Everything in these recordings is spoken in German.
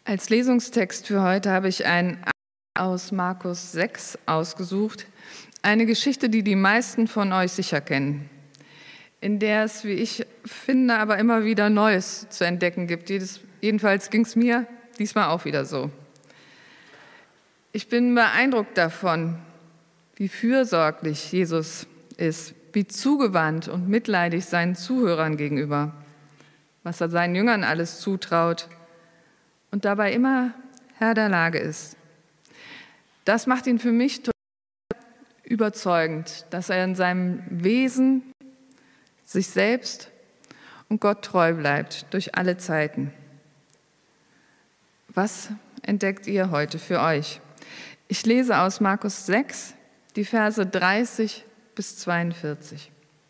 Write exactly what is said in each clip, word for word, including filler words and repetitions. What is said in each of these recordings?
Als Lesungstext für heute habe ich einen aus Markus sechs ausgesucht, eine Geschichte, die die meisten von euch sicher kennen, in der es, wie ich finde, aber immer wieder Neues zu entdecken gibt. Jedes, jedenfalls ging es mir diesmal auch wieder so. Ich bin beeindruckt davon, wie fürsorglich Jesus ist, wie zugewandt und mitleidig seinen Zuhörern gegenüber, was er seinen Jüngern alles zutraut und dabei immer Herr der Lage ist. Das macht ihn für mich total überzeugend, dass er in seinem Wesen sich selbst und Gott treu bleibt durch alle Zeiten. Was entdeckt ihr heute für euch? Ich lese aus Markus sechs, die Verse dreißig bis zweiundvierzig.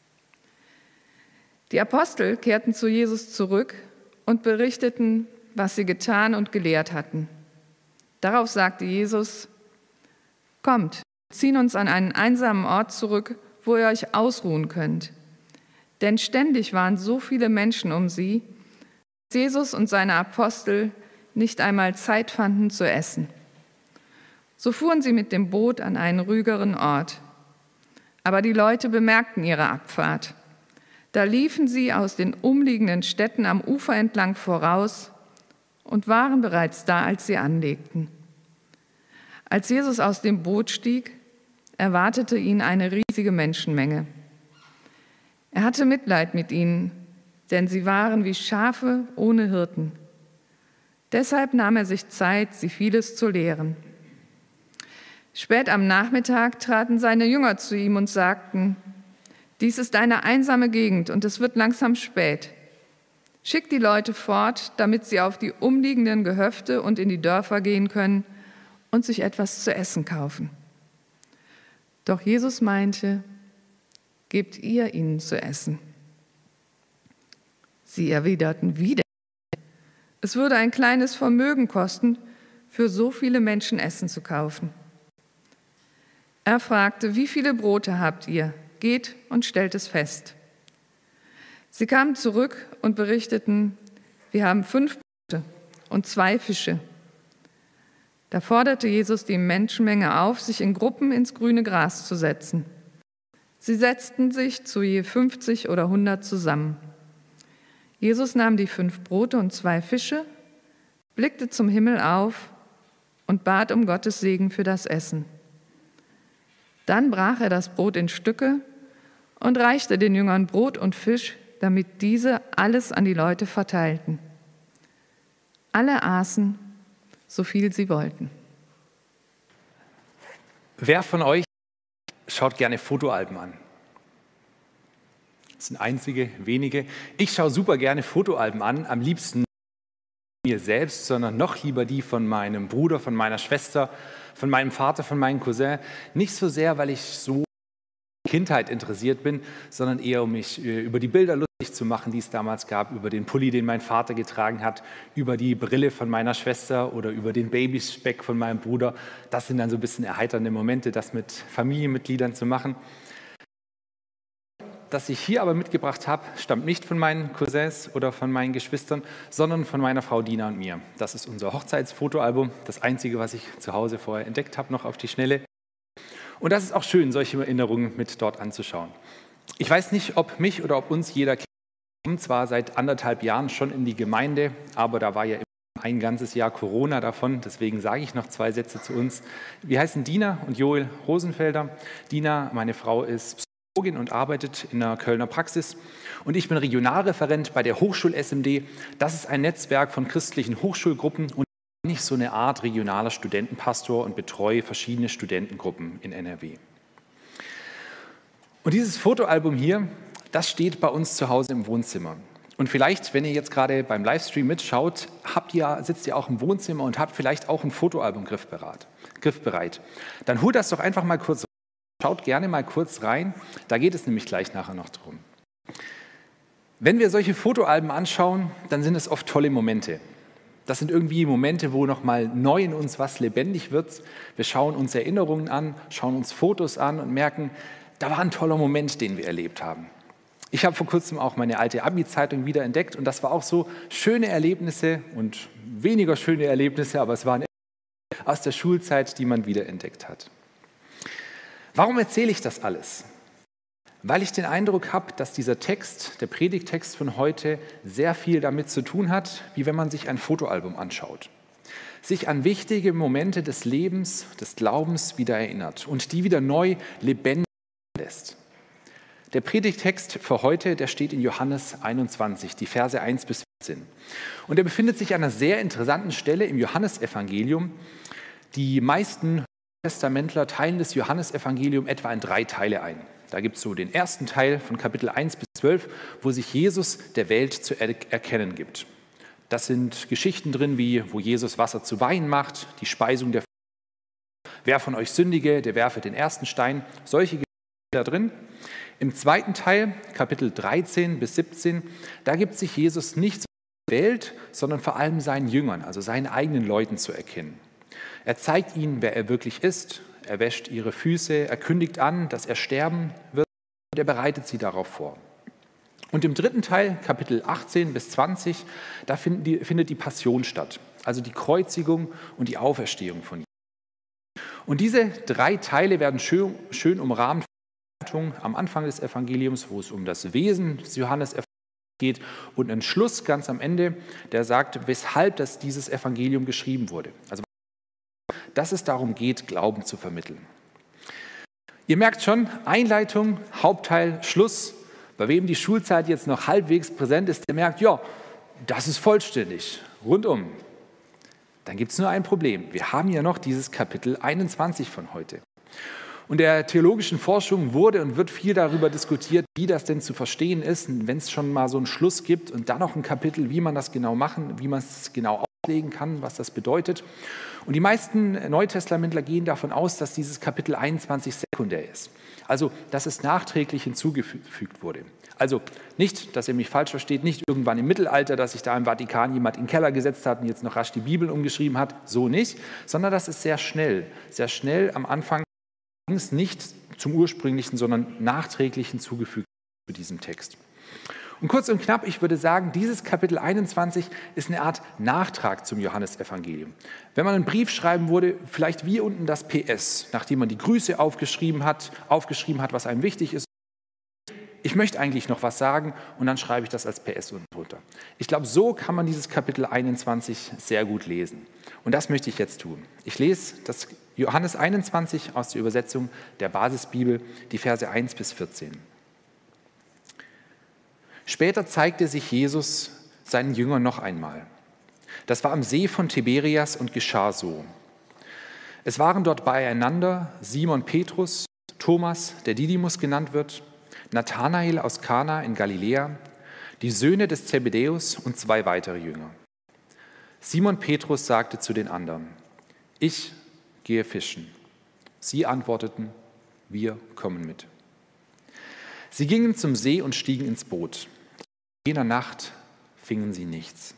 Die Apostel kehrten zu Jesus zurück und berichteten, was sie getan und gelehrt hatten. Darauf sagte Jesus: Kommt, wir ziehen uns an einen einsamen Ort zurück, wo ihr euch ausruhen könnt. Denn ständig waren so viele Menschen um sie, dass Jesus und seine Apostel nicht einmal Zeit fanden zu essen. So fuhren sie mit dem Boot an einen ruhigeren Ort. Aber die Leute bemerkten ihre Abfahrt. Da liefen sie aus den umliegenden Städten am Ufer entlang voraus und waren bereits da, als sie anlegten. Als Jesus aus dem Boot stieg, erwartete ihn eine riesige Menschenmenge. Er hatte Mitleid mit ihnen, denn sie waren wie Schafe ohne Hirten. Deshalb nahm er sich Zeit, sie vieles zu lehren. Spät am Nachmittag traten seine Jünger zu ihm und sagten: Dies ist eine einsame Gegend und es wird langsam spät. Schick die Leute fort, damit sie auf die umliegenden Gehöfte und in die Dörfer gehen können und sich etwas zu essen kaufen. Doch Jesus meinte: Gebt ihr ihnen zu essen. Sie erwiderten wieder: Es würde ein kleines Vermögen kosten, für so viele Menschen Essen zu kaufen. Er fragte: Wie viele Brote habt ihr? Geht und stellt es fest. Sie kamen zurück und berichteten: Wir haben fünf Brote und zwei Fische. Da forderte Jesus die Menschenmenge auf, sich in Gruppen ins grüne Gras zu setzen. Sie setzten sich zu je fünfzig oder hundert zusammen. Jesus nahm die fünf Brote und zwei Fische, blickte zum Himmel auf und bat um Gottes Segen für das Essen. Dann brach er das Brot in Stücke und reichte den Jüngern Brot und Fisch, damit diese alles an die Leute verteilten. Alle aßen, so viel sie wollten. Wer von euch schaut gerne Fotoalben an? Das sind einzige, wenige. Ich schaue super gerne Fotoalben an, am liebsten nicht mir selbst, sondern noch lieber die von meinem Bruder, von meiner Schwester, von meinem Vater, von meinem Cousin. Nicht so sehr, weil ich so Kindheit interessiert bin, sondern eher, um mich über die Bilder lustig zu machen, die es damals gab, über den Pulli, den mein Vater getragen hat, über die Brille von meiner Schwester oder über den Babyspeck von meinem Bruder. Das sind dann so ein bisschen erheiternde Momente, das mit Familienmitgliedern zu machen. Das ich hier aber mitgebracht habe, stammt nicht von meinen Cousins oder von meinen Geschwistern, sondern von meiner Frau Dina und mir. Das ist unser Hochzeitsfotoalbum, das einzige, was ich zu Hause vorher entdeckt habe, noch auf die Schnelle. Und das ist auch schön, solche Erinnerungen mit dort anzuschauen. Ich weiß nicht, ob mich oder ob uns jeder kennt. Wir kommen zwar seit anderthalb Jahren schon in die Gemeinde, aber da war ja ein ganzes Jahr Corona davon, deswegen sage ich noch zwei Sätze zu uns. Wir heißen Dina und Joel Rosenfelder. Dina, meine Frau, ist Psychologin und arbeitet in der Kölner Praxis. Und ich bin Regionalreferent bei der Hochschul-S M D. Das ist ein Netzwerk von christlichen Hochschulgruppen und ich so eine Art regionaler Studentenpastor und betreue verschiedene Studentengruppen in N R W. Und dieses Fotoalbum hier, das steht bei uns zu Hause im Wohnzimmer. Und vielleicht, wenn ihr jetzt gerade beim Livestream mitschaut, habt ihr, sitzt ihr auch im Wohnzimmer und habt vielleicht auch ein Fotoalbum griffbereit. griffbereit. Dann holt das doch einfach mal kurz rein. Schaut gerne mal kurz rein, da geht es nämlich gleich nachher noch drum. Wenn wir solche Fotoalben anschauen, dann sind es oft tolle Momente. Das sind irgendwie Momente, wo nochmal neu in uns was lebendig wird. Wir schauen uns Erinnerungen an, schauen uns Fotos an und merken, da war ein toller Moment, den wir erlebt haben. Ich habe vor kurzem auch meine alte Abi-Zeitung wieder entdeckt und das war auch so schöne Erlebnisse und weniger schöne Erlebnisse, aber es waren aus der Schulzeit, die man wiederentdeckt hat. Warum erzähle ich das alles? Weil ich den Eindruck habe, dass dieser Text, der Predigttext von heute, sehr viel damit zu tun hat, wie wenn man sich ein Fotoalbum anschaut. Sich an wichtige Momente des Lebens, des Glaubens wieder erinnert und die wieder neu lebendig lässt. Der Predigttext für heute, der steht in Johannes einundzwanzig, die Verse eins bis vierzehn. Und er befindet sich an einer sehr interessanten Stelle im Johannesevangelium. Die meisten Testamentler teilen das Johannesevangelium etwa in drei Teile ein. Da gibt es so den ersten Teil von Kapitel eins bis zwölf, wo sich Jesus der Welt zu erkennen gibt. Das sind Geschichten drin, wie wo Jesus Wasser zu Wein macht, die Speisung der Wer von euch sündige, der werfe den ersten Stein. Solche Geschichten da drin. Im zweiten Teil, Kapitel dreizehn bis siebzehn, da gibt sich Jesus nicht der Welt, sondern vor allem seinen Jüngern, also seinen eigenen Leuten zu erkennen. Er zeigt ihnen, wer er wirklich ist, er wäscht ihre Füße, er kündigt an, dass er sterben wird und er bereitet sie darauf vor. Und im dritten Teil, Kapitel achtzehn bis zwanzig, da findet die, findet die Passion statt, also die Kreuzigung und die Auferstehung von Jesus. Und diese drei Teile werden schön, schön umrahmt am Anfang des Evangeliums, wo es um das Wesen des Johannesevangeliums geht und einen Schluss ganz am Ende, der sagt, weshalb das dieses Evangelium geschrieben wurde. Also, dass es darum geht, Glauben zu vermitteln. Ihr merkt schon, Einleitung, Hauptteil, Schluss. Bei wem die Schulzeit jetzt noch halbwegs präsent ist, der merkt, ja, das ist vollständig, rundum. Dann gibt es nur ein Problem. Wir haben ja noch dieses Kapitel einundzwanzig von heute. Und der theologischen Forschung wurde und wird viel darüber diskutiert, wie das denn zu verstehen ist, wenn es schon mal so einen Schluss gibt und dann noch ein Kapitel, wie man das genau machen, wie man es genau auslegen kann, was das bedeutet. Und die meisten Neutestamentler gehen davon aus, dass dieses Kapitel einundzwanzig sekundär ist. Also, dass es nachträglich hinzugefügt wurde. Also nicht, dass ihr mich falsch versteht, nicht irgendwann im Mittelalter, dass sich da im Vatikan jemand in den Keller gesetzt hat und jetzt noch rasch die Bibel umgeschrieben hat, so nicht, sondern das ist sehr schnell, sehr schnell am Anfang nicht zum ursprünglichen, sondern nachträglich hinzugefügt zu diesem Text. Und kurz und knapp, ich würde sagen, dieses Kapitel einundzwanzig ist eine Art Nachtrag zum Johannesevangelium. Wenn man einen Brief schreiben würde, vielleicht wie unten das P S, nachdem man die Grüße aufgeschrieben hat, aufgeschrieben hat, was einem wichtig ist. Ich möchte eigentlich noch was sagen und dann schreibe ich das als P S unten drunter. Ich glaube, so kann man dieses Kapitel einundzwanzig sehr gut lesen. Und das möchte ich jetzt tun. Ich lese das Johannes einundzwanzig aus der Übersetzung der Basisbibel, die Verse eins bis vierzehn. Später zeigte sich Jesus seinen Jüngern noch einmal. Das war am See von Tiberias und geschah so. Es waren dort beieinander Simon Petrus, Thomas, der Didymus genannt wird, Nathanael aus Kana in Galiläa, die Söhne des Zebedäus und zwei weitere Jünger. Simon Petrus sagte zu den anderen, ich gehe fischen. Sie antworteten, wir kommen mit. Sie gingen zum See und stiegen ins Boot. In jener Nacht fingen sie nichts.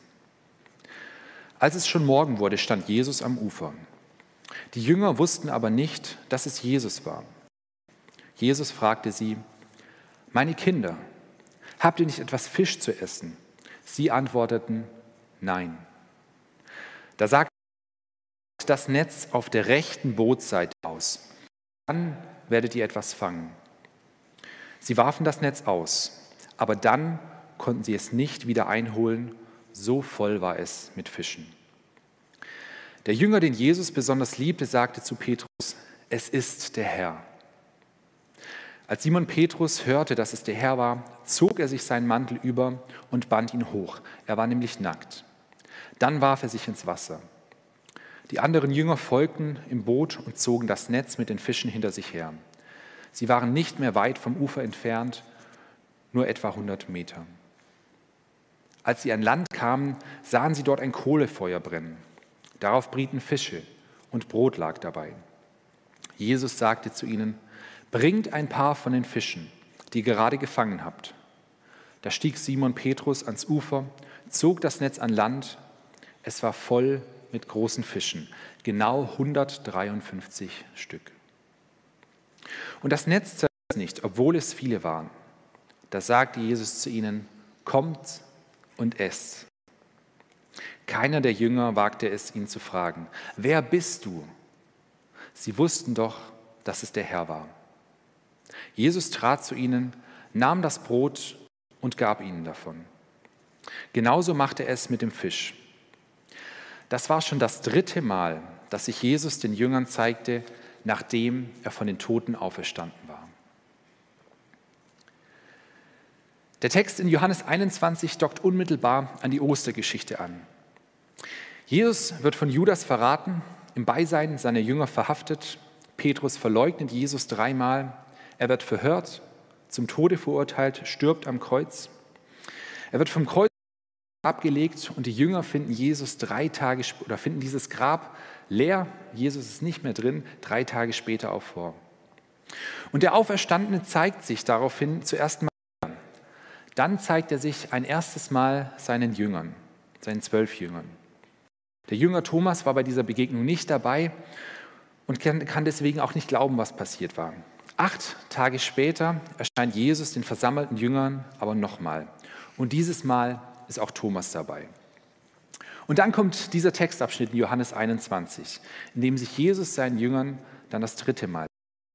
Als es schon Morgen wurde, stand Jesus am Ufer. Die Jünger wussten aber nicht, dass es Jesus war. Jesus fragte sie, meine Kinder, habt ihr nicht etwas Fisch zu essen? Sie antworteten, nein. Da sagte er, das Netz auf der rechten Bootsseite aus. Dann werdet ihr etwas fangen. Sie warfen das Netz aus, aber dann konnten sie es nicht wieder einholen, so voll war es mit Fischen. Der Jünger, den Jesus besonders liebte, sagte zu Petrus, es ist der Herr. Als Simon Petrus hörte, dass es der Herr war, zog er sich seinen Mantel über und band ihn hoch. Er war nämlich nackt. Dann warf er sich ins Wasser. Die anderen Jünger folgten im Boot und zogen das Netz mit den Fischen hinter sich her. Sie waren nicht mehr weit vom Ufer entfernt, nur etwa hundert Meter. Als sie an Land kamen, sahen sie dort ein Kohlefeuer brennen. Darauf brieten Fische und Brot lag dabei. Jesus sagte zu ihnen, bringt ein paar von den Fischen, die ihr gerade gefangen habt. Da stieg Simon Petrus ans Ufer, zog das Netz an Land. Es war voll mit großen Fischen, genau hundertdreiundfünfzig Stück. Und das Netz zerriss nicht, obwohl es viele waren. Da sagte Jesus zu ihnen: Kommt und esst. Keiner der Jünger wagte es, ihn zu fragen: Wer bist du? Sie wussten doch, dass es der Herr war. Jesus trat zu ihnen, nahm das Brot und gab ihnen davon. Genauso machte er es mit dem Fisch. Das war schon das dritte Mal, dass sich Jesus den Jüngern zeigte, nachdem er von den Toten auferstanden war. Der Text in Johannes einundzwanzig dockt unmittelbar an die Ostergeschichte an. Jesus wird von Judas verraten, im Beisein seiner Jünger verhaftet. Petrus verleugnet Jesus dreimal. Er wird verhört, zum Tode verurteilt, stirbt am Kreuz. Er wird vom Kreuz abgelegt und die Jünger finden Jesus drei Tage oder finden dieses Grab leer. Jesus ist nicht mehr drin, drei Tage später auch vor. Und der Auferstandene zeigt sich daraufhin zuerst mal. Dann zeigt er sich ein erstes Mal seinen Jüngern, seinen zwölf Jüngern. Der Jünger Thomas war bei dieser Begegnung nicht dabei und kann deswegen auch nicht glauben, was passiert war. Acht Tage später erscheint Jesus den versammelten Jüngern aber nochmal. Und dieses Mal ist auch Thomas dabei. Und dann kommt dieser Textabschnitt in Johannes einundzwanzig, in dem sich Jesus seinen Jüngern dann das dritte Mal.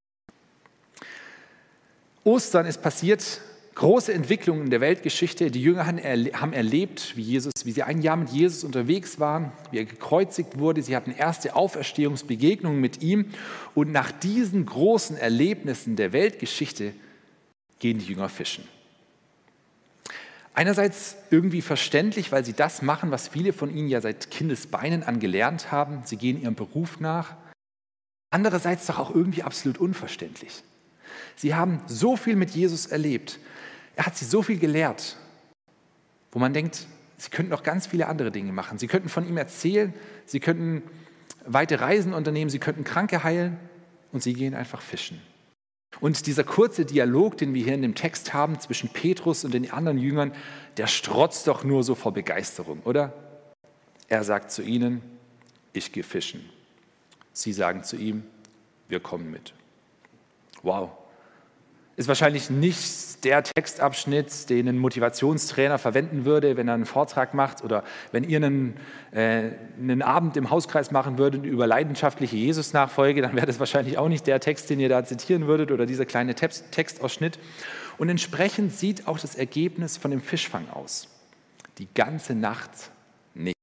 Ostern ist passiert, große Entwicklungen in der Weltgeschichte. Die Jünger haben erlebt, wie, Jesus, wie sie ein Jahr mit Jesus unterwegs waren, wie er gekreuzigt wurde. Sie hatten erste Auferstehungsbegegnungen mit ihm. Und nach diesen großen Erlebnissen der Weltgeschichte gehen die Jünger fischen. Einerseits irgendwie verständlich, weil sie das machen, was viele von ihnen ja seit Kindesbeinen an gelernt haben. Sie gehen ihrem Beruf nach. Andererseits doch auch irgendwie absolut unverständlich. Sie haben so viel mit Jesus erlebt. Er hat sie so viel gelehrt, wo man denkt, sie könnten noch ganz viele andere Dinge machen. Sie könnten von ihm erzählen, sie könnten weite Reisen unternehmen, sie könnten Kranke heilen und sie gehen einfach fischen. Und dieser kurze Dialog, den wir hier in dem Text haben zwischen Petrus und den anderen Jüngern, der strotzt doch nur so vor Begeisterung, oder? Er sagt zu ihnen: Ich gehe fischen. Sie sagen zu ihm: Wir kommen mit. Wow. Ist wahrscheinlich nicht der Textabschnitt, den ein Motivationstrainer verwenden würde, wenn er einen Vortrag macht oder wenn ihr einen, äh, einen Abend im Hauskreis machen würdet über leidenschaftliche Jesus-Nachfolge, dann wäre das wahrscheinlich auch nicht der Text, den ihr da zitieren würdet oder dieser kleine Text, Textausschnitt. Und entsprechend sieht auch das Ergebnis von dem Fischfang aus. Die ganze Nacht nicht.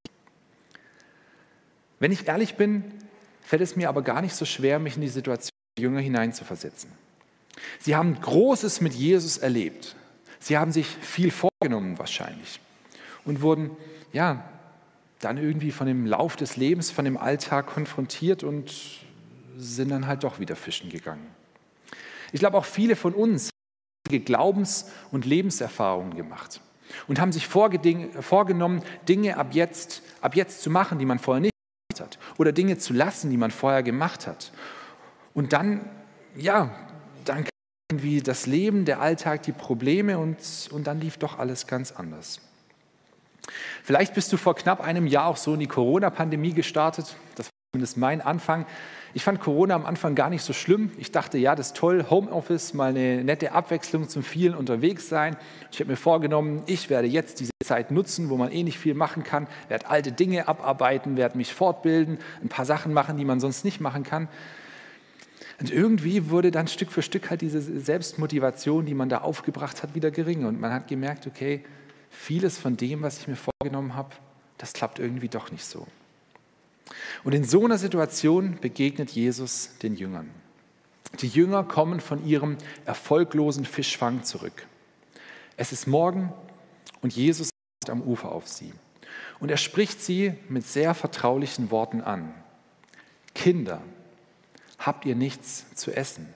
Wenn ich ehrlich bin, fällt es mir aber gar nicht so schwer, mich in die Situation der Jünger hineinzuversetzen. Sie haben Großes mit Jesus erlebt. Sie haben sich viel vorgenommen wahrscheinlich und wurden ja dann irgendwie von dem Lauf des Lebens, von dem Alltag konfrontiert und sind dann halt doch wieder fischen gegangen. Ich glaube, auch viele von uns haben Glaubens- und Lebenserfahrungen gemacht und haben sich vorgenommen, Dinge ab jetzt, ab jetzt zu machen, die man vorher nicht gemacht hat, oder Dinge zu lassen, die man vorher gemacht hat. Und dann, ja, dann kam irgendwie das Leben, der Alltag, die Probleme und, und dann lief doch alles ganz anders. Vielleicht bist du vor knapp einem Jahr auch so in die Corona-Pandemie gestartet. Das war zumindest mein Anfang. Ich fand Corona am Anfang gar nicht so schlimm. Ich dachte, ja, das ist toll, Homeoffice, mal eine nette Abwechslung zum vielen unterwegs sein. Ich habe mir vorgenommen, ich werde jetzt diese Zeit nutzen, wo man eh nicht viel machen kann, werde alte Dinge abarbeiten, werde mich fortbilden, ein paar Sachen machen, die man sonst nicht machen kann. Und irgendwie wurde dann Stück für Stück halt diese Selbstmotivation, die man da aufgebracht hat, wieder geringer. Und man hat gemerkt, okay, vieles von dem, was ich mir vorgenommen habe, das klappt irgendwie doch nicht so. Und in so einer Situation begegnet Jesus den Jüngern. Die Jünger kommen von ihrem erfolglosen Fischfang zurück. Es ist Morgen und Jesus ist am Ufer auf sie. Und er spricht sie mit sehr vertraulichen Worten an. Kinder, habt ihr nichts zu essen?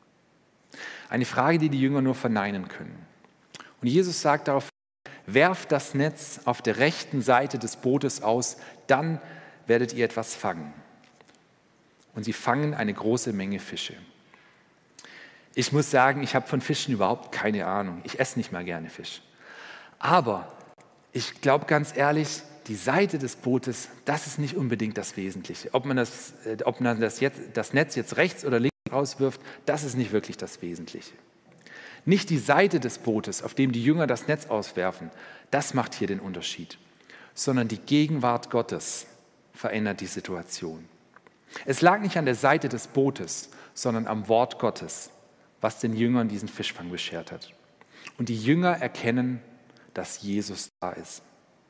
Eine Frage, die die Jünger nur verneinen können. Und Jesus sagt darauf: Werft das Netz auf der rechten Seite des Bootes aus, dann werdet ihr etwas fangen. Und sie fangen eine große Menge Fische. Ich muss sagen, ich habe von Fischen überhaupt keine Ahnung. Ich esse nicht mal gerne Fisch. Aber ich glaube ganz ehrlich, die Seite des Bootes, das ist nicht unbedingt das Wesentliche. Ob man das, ob man das, jetzt, das Netz jetzt rechts oder links rauswirft, das ist nicht wirklich das Wesentliche. Nicht die Seite des Bootes, auf dem die Jünger das Netz auswerfen, das macht hier den Unterschied, sondern die Gegenwart Gottes verändert die Situation. Es lag nicht an der Seite des Bootes, sondern am Wort Gottes, was den Jüngern diesen Fischfang beschert hat. Und die Jünger erkennen, dass Jesus da ist.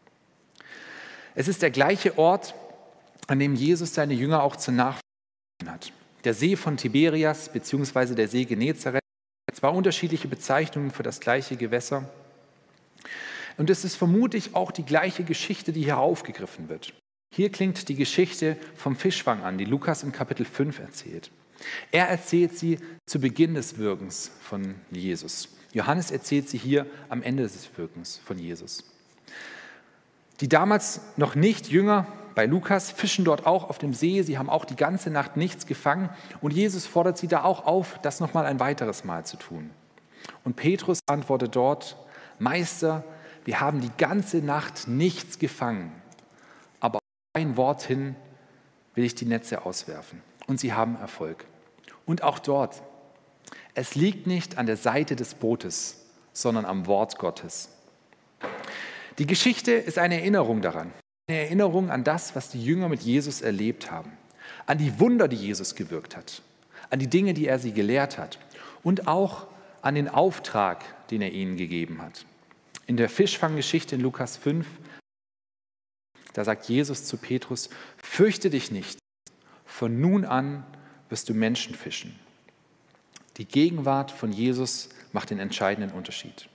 Es ist der gleiche Ort, an dem Jesus seine Jünger auch zur Nachfolge hat. Der See von Tiberias bzw. der See Genezareth, zwei unterschiedliche Bezeichnungen für das gleiche Gewässer. Und es ist vermutlich auch die gleiche Geschichte, die hier aufgegriffen wird. Hier klingt die Geschichte vom Fischfang an, die Lukas in Kapitel fünf erzählt. Er erzählt sie zu Beginn des Wirkens von Jesus. Johannes erzählt sie hier am Ende des Wirkens von Jesus. Die damals noch nicht Jünger bei Lukas fischen dort auch auf dem See. Sie haben auch die ganze Nacht nichts gefangen. Und Jesus fordert sie da auch auf, das nochmal ein weiteres Mal zu tun. Und Petrus antwortet dort: Meister, wir haben die ganze Nacht nichts gefangen. Aber auf ein Wort hin will ich die Netze auswerfen. Und sie haben Erfolg. Und auch dort: Es liegt nicht an der Seite des Bootes, sondern am Wort Gottes. Die Geschichte ist eine Erinnerung daran. Eine Erinnerung an das, was die Jünger mit Jesus erlebt haben. An die Wunder, die Jesus gewirkt hat. An die Dinge, die er sie gelehrt hat. Und auch an den Auftrag, den er ihnen gegeben hat. In der Fischfanggeschichte in Lukas fünf, da sagt Jesus zu Petrus: Fürchte dich nicht, von nun an wirst du Menschen fischen. Die Gegenwart von Jesus macht den entscheidenden Unterschied.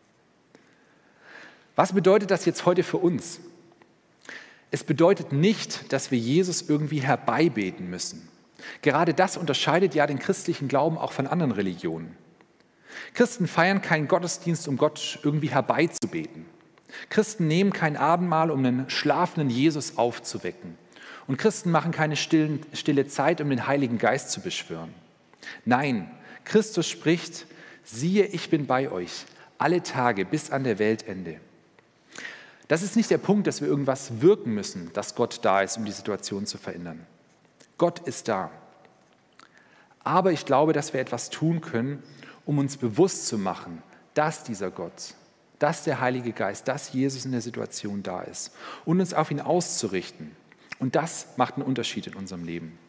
Was bedeutet das jetzt heute für uns? Es bedeutet nicht, dass wir Jesus irgendwie herbeibeten müssen. Gerade das unterscheidet ja den christlichen Glauben auch von anderen Religionen. Christen feiern keinen Gottesdienst, um Gott irgendwie herbeizubeten. Christen nehmen kein Abendmahl, um einen schlafenden Jesus aufzuwecken. Und Christen machen keine stillen, stille Zeit, um den Heiligen Geist zu beschwören. Nein, Christus spricht: Siehe, ich bin bei euch alle Tage bis an der Weltende. Das ist nicht der Punkt, dass wir irgendwas wirken müssen, dass Gott da ist, um die Situation zu verändern. Gott ist da. Aber ich glaube, dass wir etwas tun können, um uns bewusst zu machen, dass dieser Gott, dass der Heilige Geist, dass Jesus in der Situation da ist und uns auf ihn auszurichten. Und das macht einen Unterschied in unserem Leben.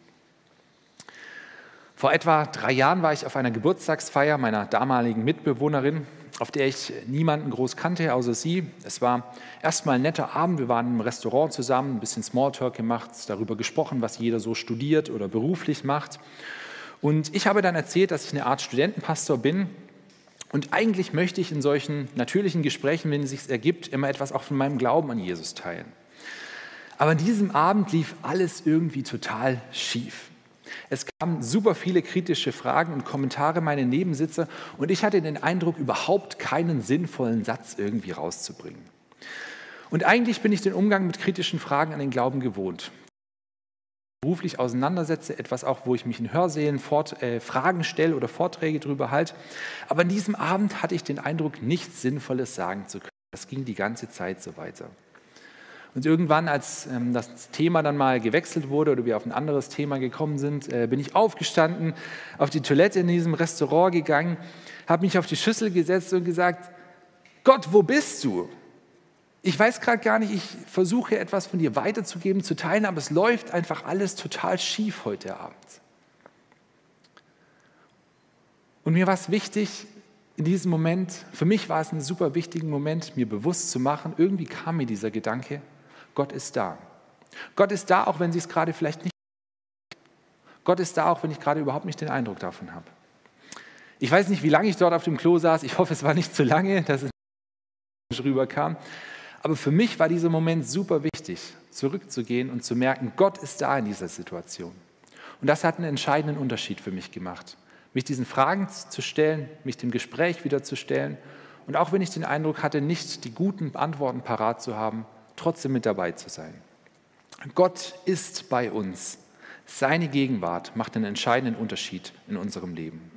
Vor etwa drei Jahren war ich auf einer Geburtstagsfeier meiner damaligen Mitbewohnerin, auf der ich niemanden groß kannte, außer sie. Es war erstmal ein netter Abend. Wir waren im Restaurant zusammen, ein bisschen Smalltalk gemacht, darüber gesprochen, was jeder so studiert oder beruflich macht. Und ich habe dann erzählt, dass ich eine Art Studentenpastor bin. Und eigentlich möchte ich in solchen natürlichen Gesprächen, wenn es sich ergibt, immer etwas auch von meinem Glauben an Jesus teilen. Aber an diesem Abend lief alles irgendwie total schief. Es kamen super viele kritische Fragen und Kommentare meiner Nebensitzer und ich hatte den Eindruck, überhaupt keinen sinnvollen Satz irgendwie rauszubringen. Und eigentlich bin ich den Umgang mit kritischen Fragen an den Glauben gewohnt. Beruflich auseinandersetze, etwas auch, wo ich mich in Hörsälen Fort, äh, Fragen stelle oder Vorträge darüber halte. Aber an diesem Abend hatte ich den Eindruck, nichts Sinnvolles sagen zu können. Das ging die ganze Zeit so weiter. Und irgendwann, als ähm, das Thema dann mal gewechselt wurde oder wir auf ein anderes Thema gekommen sind, äh, bin ich aufgestanden, auf die Toilette in diesem Restaurant gegangen, habe mich auf die Schüssel gesetzt und gesagt: Gott, wo bist du? Ich weiß gerade gar nicht, ich versuche etwas von dir weiterzugeben, zu teilen, aber es läuft einfach alles total schief heute Abend. Und mir war es wichtig, in diesem Moment, für mich war es ein super wichtiger Moment, mir bewusst zu machen, irgendwie kam mir dieser Gedanke: Gott ist da. Gott ist da, auch wenn Sie es gerade vielleicht nicht. Gott ist da, auch wenn ich gerade überhaupt nicht den Eindruck davon habe. Ich weiß nicht, wie lange ich dort auf dem Klo saß. Ich hoffe, es war nicht zu lange, dass es nicht rüberkam. Aber für mich war dieser Moment super wichtig, zurückzugehen und zu merken, Gott ist da in dieser Situation. Und das hat einen entscheidenden Unterschied für mich gemacht, mich diesen Fragen zu stellen, mich dem Gespräch wieder zu stellen. Und auch wenn ich den Eindruck hatte, nicht die guten Antworten parat zu haben, trotzdem mit dabei zu sein. Gott ist bei uns. Seine Gegenwart macht einen entscheidenden Unterschied in unserem Leben.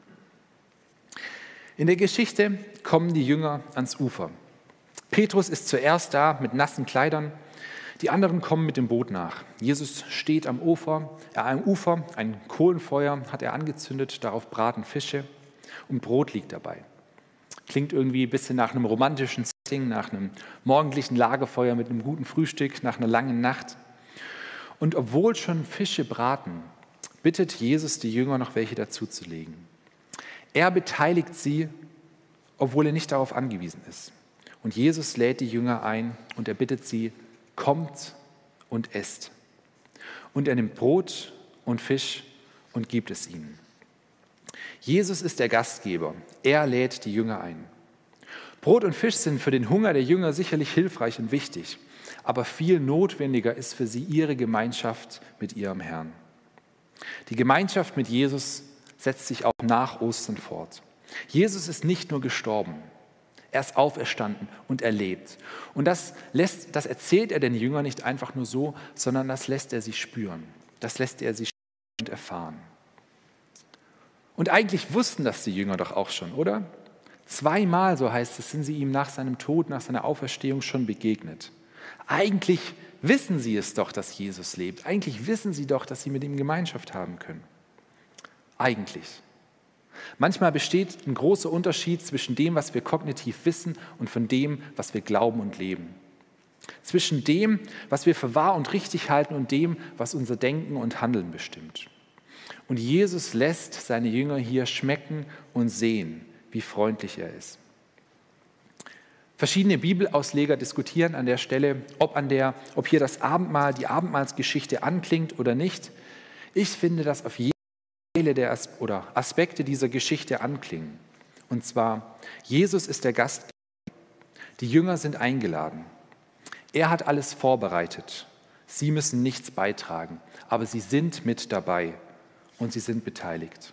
In der Geschichte kommen die Jünger ans Ufer. Petrus ist zuerst da mit nassen Kleidern. Die anderen kommen mit dem Boot nach. Jesus steht am Ufer, äh, am Ufer, ein Kohlenfeuer hat er angezündet, darauf braten Fische. und Brot liegt dabei. Klingt irgendwie ein bisschen nach einem romantischen Setting, nach einem morgendlichen Lagerfeuer mit einem guten Frühstück, nach einer langen Nacht. Und obwohl schon Fische braten, bittet Jesus die Jünger, noch welche dazuzulegen. Er beteiligt sie, obwohl er nicht darauf angewiesen ist. Und Jesus lädt die Jünger ein und er bittet sie, kommt und esst. Und er nimmt Brot und Fisch und gibt es ihnen. Jesus ist der Gastgeber. Er lädt die Jünger ein. Brot und Fisch sind für den Hunger der Jünger sicherlich hilfreich und wichtig, aber viel notwendiger ist für sie ihre Gemeinschaft mit ihrem Herrn. Die Gemeinschaft mit Jesus setzt sich auch nach Ostern fort. Jesus ist nicht nur gestorben, er ist auferstanden und er lebt. Und das, lässt, das erzählt er den Jüngern nicht einfach nur so, sondern das lässt er sie spüren. Das lässt er sie spüren und erfahren. Und eigentlich wussten das die Jünger doch auch schon, oder? Zweimal, so heißt es, sind sie ihm nach seinem Tod, nach seiner Auferstehung schon begegnet. Eigentlich wissen sie es doch, dass Jesus lebt. Eigentlich wissen sie doch, dass sie mit ihm Gemeinschaft haben können. Eigentlich. Manchmal besteht ein großer Unterschied zwischen dem, was wir kognitiv wissen und von dem, was wir glauben und leben. Zwischen dem, was wir für wahr und richtig halten und dem, was unser Denken und Handeln bestimmt. Und Jesus lässt seine Jünger hier schmecken und sehen, wie freundlich er ist. Verschiedene Bibelausleger diskutieren an der Stelle, ob, an der, ob hier das Abendmahl, die Abendmahlsgeschichte anklingt oder nicht. Ich finde, dass auf jeden Teile der As- oder Aspekte dieser Geschichte anklingen. Und zwar, Jesus ist der Gastgeber. Die Jünger sind eingeladen. Er hat alles vorbereitet. Sie müssen nichts beitragen, aber sie sind mit dabei und sie sind beteiligt.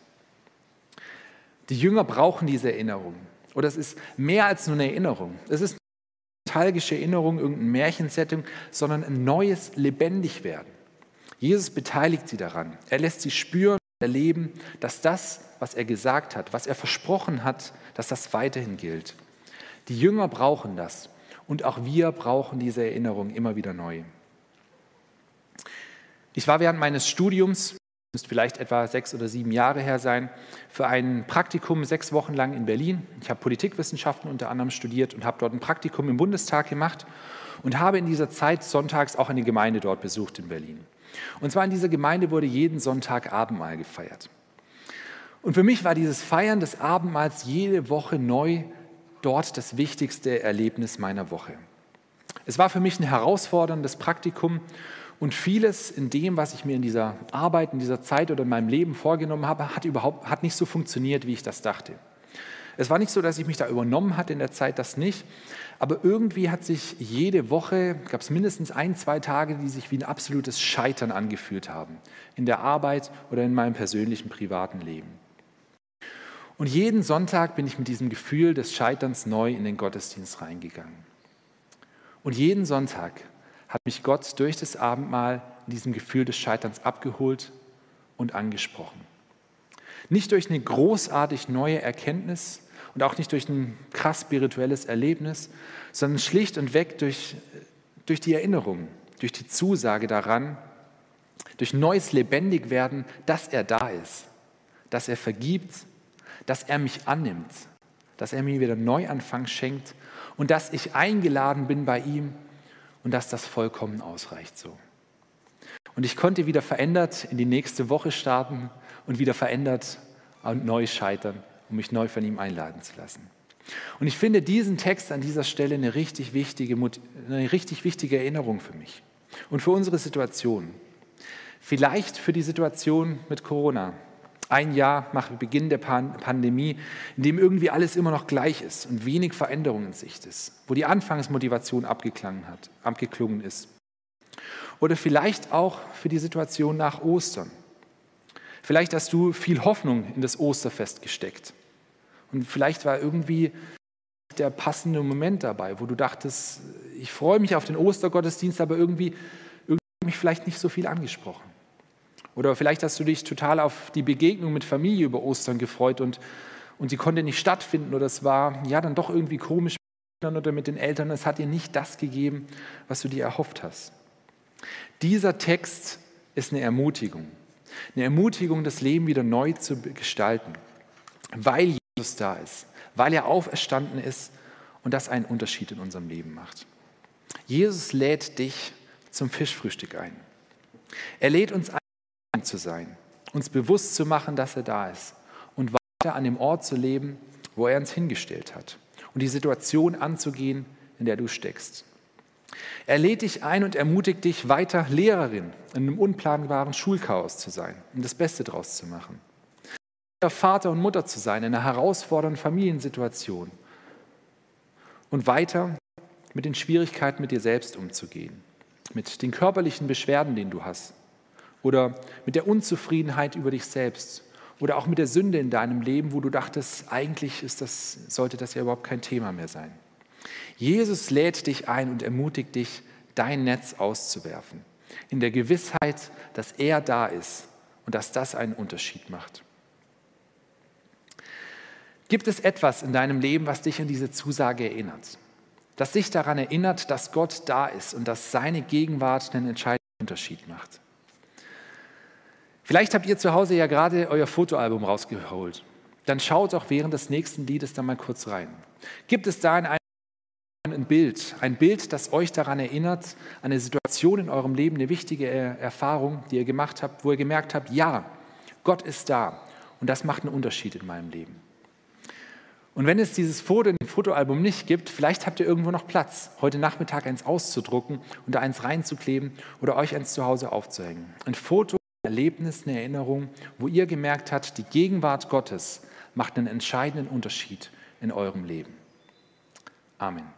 Die Jünger brauchen diese Erinnerung. Oder es ist mehr als nur eine Erinnerung. Es ist eine nostalgische Erinnerung, irgendein Märchensetting, sondern ein neues Lebendigwerden. Jesus beteiligt sie daran. Er lässt sie spüren und erleben, dass das, was er gesagt hat, was er versprochen hat, dass das weiterhin gilt. Die Jünger brauchen das. Und auch wir brauchen diese Erinnerung immer wieder neu. Ich war während meines Studiums, müsste vielleicht etwa sechs oder sieben Jahre her sein, für ein Praktikum sechs Wochen lang in Berlin. Ich habe Politikwissenschaften unter anderem studiert und habe dort ein Praktikum im Bundestag gemacht und habe in dieser Zeit sonntags auch eine Gemeinde dort besucht in Berlin. Und zwar in dieser Gemeinde wurde jeden Sonntag Abendmahl gefeiert. Und für mich war dieses Feiern des Abendmahls jede Woche neu dort das wichtigste Erlebnis meiner Woche. Es war für mich ein herausforderndes Praktikum und vieles in dem, was ich mir in dieser Arbeit, in dieser Zeit oder in meinem Leben vorgenommen habe, hat überhaupt hat nicht so funktioniert, wie ich das dachte. Es war nicht so, dass ich mich da übernommen hatte in der Zeit, das nicht, aber irgendwie hat sich jede Woche, gab es mindestens ein, zwei Tage, die sich wie ein absolutes Scheitern angefühlt haben, in der Arbeit oder in meinem persönlichen, privaten Leben. Und jeden Sonntag bin ich mit diesem Gefühl des Scheiterns neu in den Gottesdienst reingegangen. Und jeden Sonntag hat mich Gott durch das Abendmahl in diesem Gefühl des Scheiterns abgeholt und angesprochen. Nicht durch eine großartig neue Erkenntnis und auch nicht durch ein krass spirituelles Erlebnis, sondern schlicht und weg durch, durch die Erinnerung, durch die Zusage daran, durch neues Lebendigwerden, dass er da ist, dass er vergibt, dass er mich annimmt, dass er mir wieder einen Neuanfang schenkt und dass ich eingeladen bin bei ihm und dass das vollkommen ausreicht so. Und ich konnte wieder verändert in die nächste Woche starten und wieder verändert und neu scheitern, um mich neu von ihm einladen zu lassen. Und ich finde diesen Text an dieser Stelle eine richtig wichtige, eine richtig wichtige Erinnerung für mich und für unsere Situation. Vielleicht für die Situation mit Corona. Ein Jahr nach Beginn der Pandemie, in dem irgendwie alles immer noch gleich ist und wenig Veränderung in Sicht ist, wo die Anfangsmotivation abgeklungen hat, abgeklungen ist. Oder vielleicht auch für die Situation nach Ostern. Vielleicht hast du viel Hoffnung in das Osterfest gesteckt. Und vielleicht war irgendwie der passende Moment dabei, wo du dachtest, ich freue mich auf den Ostergottesdienst, aber irgendwie, irgendwie hat mich vielleicht nicht so viel angesprochen. Oder vielleicht hast du dich total auf die Begegnung mit Familie über Ostern gefreut und, und sie konnte nicht stattfinden oder es war ja dann doch irgendwie komisch mit den Kindern oder mit den Eltern. Es hat dir nicht das gegeben, was du dir erhofft hast. Dieser Text ist eine Ermutigung. Eine Ermutigung, das Leben wieder neu zu gestalten. Weil Jesus da ist, weil er auferstanden ist und das einen Unterschied in unserem Leben macht. Jesus lädt dich zum Fischfrühstück ein. Er lädt uns ein, zu sein, uns bewusst zu machen, dass er da ist und weiter an dem Ort zu leben, wo er uns hingestellt hat und die Situation anzugehen, in der du steckst. Er lädt dich ein und ermutigt dich, weiter Lehrerin in einem unplanbaren Schulchaos zu sein und das Beste draus zu machen. Vater und Mutter zu sein in einer herausfordernden Familiensituation und weiter mit den Schwierigkeiten mit dir selbst umzugehen, mit den körperlichen Beschwerden, die du hast oder mit der Unzufriedenheit über dich selbst oder auch mit der Sünde in deinem Leben, wo du dachtest, eigentlich ist das, sollte das ja überhaupt kein Thema mehr sein. Jesus lädt dich ein und ermutigt dich, dein Netz auszuwerfen, in der Gewissheit, dass er da ist und dass das einen Unterschied macht. Gibt es etwas in deinem Leben, was dich an diese Zusage erinnert? Das dich daran erinnert, dass Gott da ist und dass seine Gegenwart einen entscheidenden Unterschied macht. Vielleicht habt ihr zu Hause ja gerade euer Fotoalbum rausgeholt. Dann schaut auch während des nächsten Liedes da mal kurz rein. Gibt es da in einem ein Bild, ein Bild, das euch daran erinnert, an eine Situation in eurem Leben, eine wichtige Erfahrung, die ihr gemacht habt, wo ihr gemerkt habt, ja, Gott ist da und das macht einen Unterschied in meinem Leben. Und wenn es dieses Foto in dem Fotoalbum nicht gibt, vielleicht habt ihr irgendwo noch Platz, heute Nachmittag eins auszudrucken und da eins reinzukleben oder euch eins zu Hause aufzuhängen. Ein Foto, ein Erlebnis, eine Erinnerung, wo ihr gemerkt habt, die Gegenwart Gottes macht einen entscheidenden Unterschied in eurem Leben. Amen.